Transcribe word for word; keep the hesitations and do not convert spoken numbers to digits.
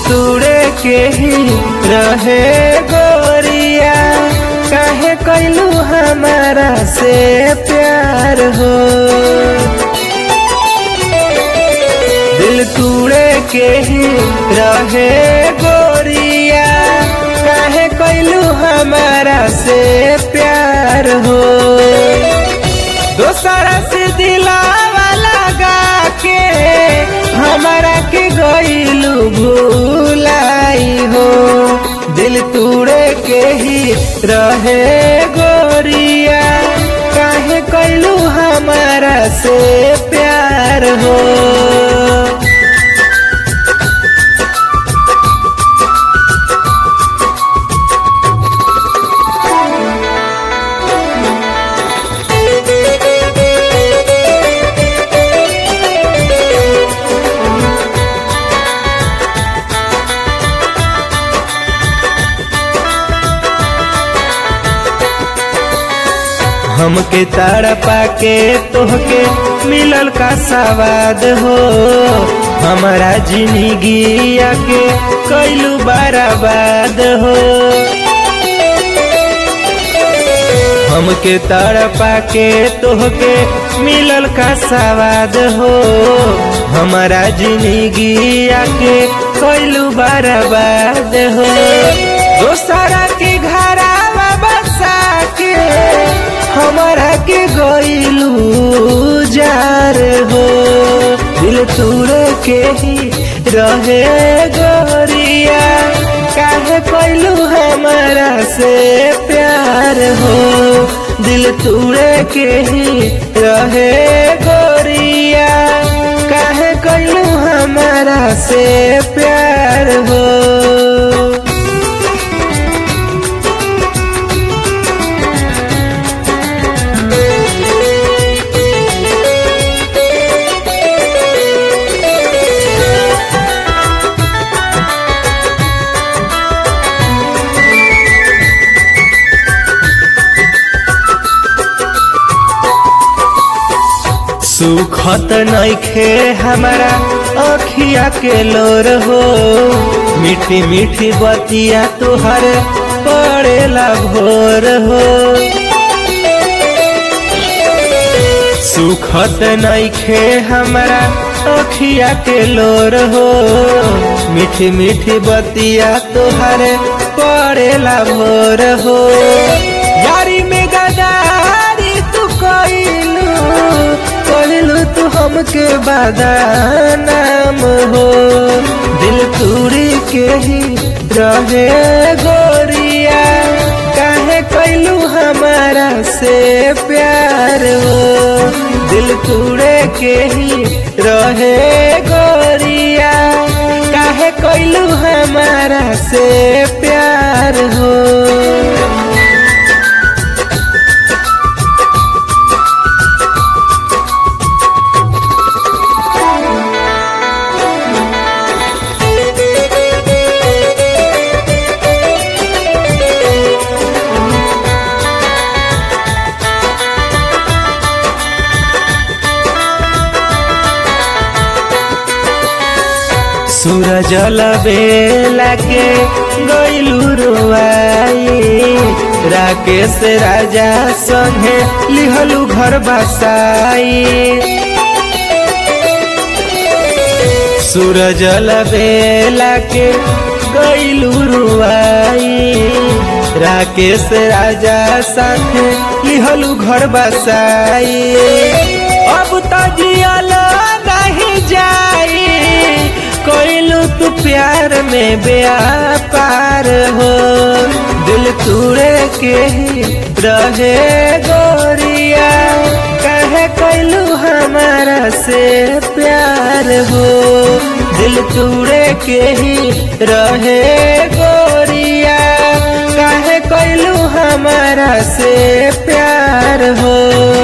तूड़े के ही रहे गोरिया, काहे कैलू हमारा से प्यार हो। दिल तूड़े के ही रहे गोरिया, काहे कैलू हमारा से प्यार हो। दोसरा से दिलावा लगा के हमारा के गइलू भूलाई हो। दिल तूड़े के ही रहे गोरिया, काहे कैलू हमारा से प्यार हो। हमके तड़पा के तोहके मिलल का सवाद हो। हमारा जिंदगी के कैलू बर्बाद हो। हमके तड़पा के तोहके मिलल का सवाद हो। हमारा जिंदगी के कैलू बर्बाद हो। दोसरा के घरावा बसा के हमारा के गइलू जार हो। दिल तूड़े के ही रहे गोरिया, काहे कैलू हमारा से प्यार हो। दिल तूड़े के ही रहे गोरिया, काहे कैलू हमारा से प्यार हो। सुखत नइखे हमारा अखिया के लोर हो। मीठी मीठी बतिया तुहर पड़ेला भोर हो। सुखत नइखे हमारा अखिया के लोर हो। मीठी मीठी बतिया तुहर पड़ेला भोर हो। यारी में गदारी तू कइलू, कहलू तू हमके बदनाम हो। दिल तूड़ी के ही रहे गोरिया, काहे कैलू हमारा से प्यार हो। दिल तूड़े के ही रहे गोरिया, काहे कैलू हमारा से प्यार हो। सूरज बेला के गइलू रुआई, राकेश राजा संगे लिहलू घर बसाई। सूरज बेला के गइलू रुआई, राकेश राजा संगे लिहलू घर बसाई। अब तो जियल नहीं जाई, कैलू तू प्यार में व्यापार हो। दिल तूड़े के ही रहे गोरिया, काहे कैलू हमारा से प्यार हो। दिल तूड़े के ही रहे गोरिया, काहे कैलू हमारा से प्यार हो।